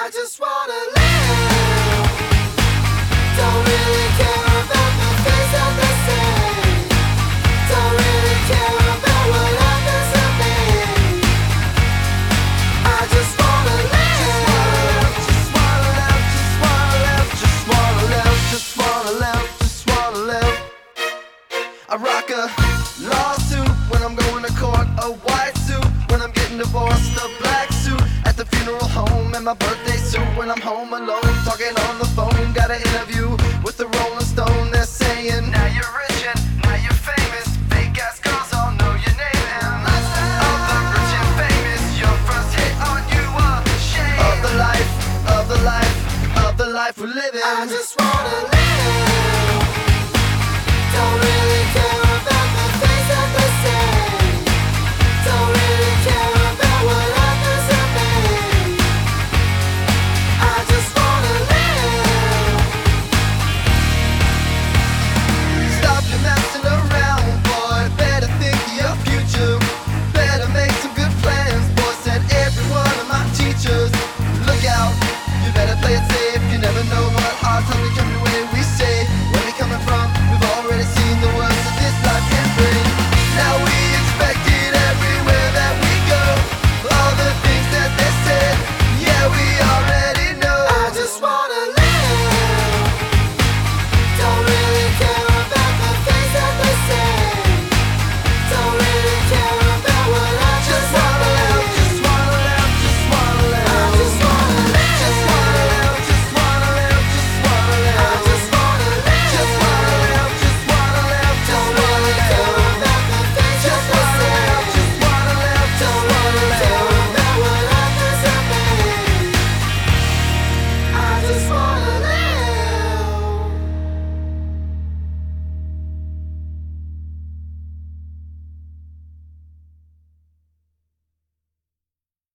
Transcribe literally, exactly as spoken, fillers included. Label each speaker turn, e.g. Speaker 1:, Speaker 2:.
Speaker 1: I just wanna live. Don't really care about the things that they say. Don't really care about what happens to me. I just wanna live. Just wanna live, just wanna live, just wanna live, just wanna live, just wanna live. I rock a lawsuit when I'm going to court, a white suit when I'm getting divorced, a black suit at the funeral home, and my birthday suit when I'm home alone, talking on the phone. Got an interview with the Rolling Stone. They're saying, now you're rich and now you're famous. Fake ass girls all know your name, and of the rich and famous, your first hit on you a shame of the life, of the life, of the life we're living. I just wanna live.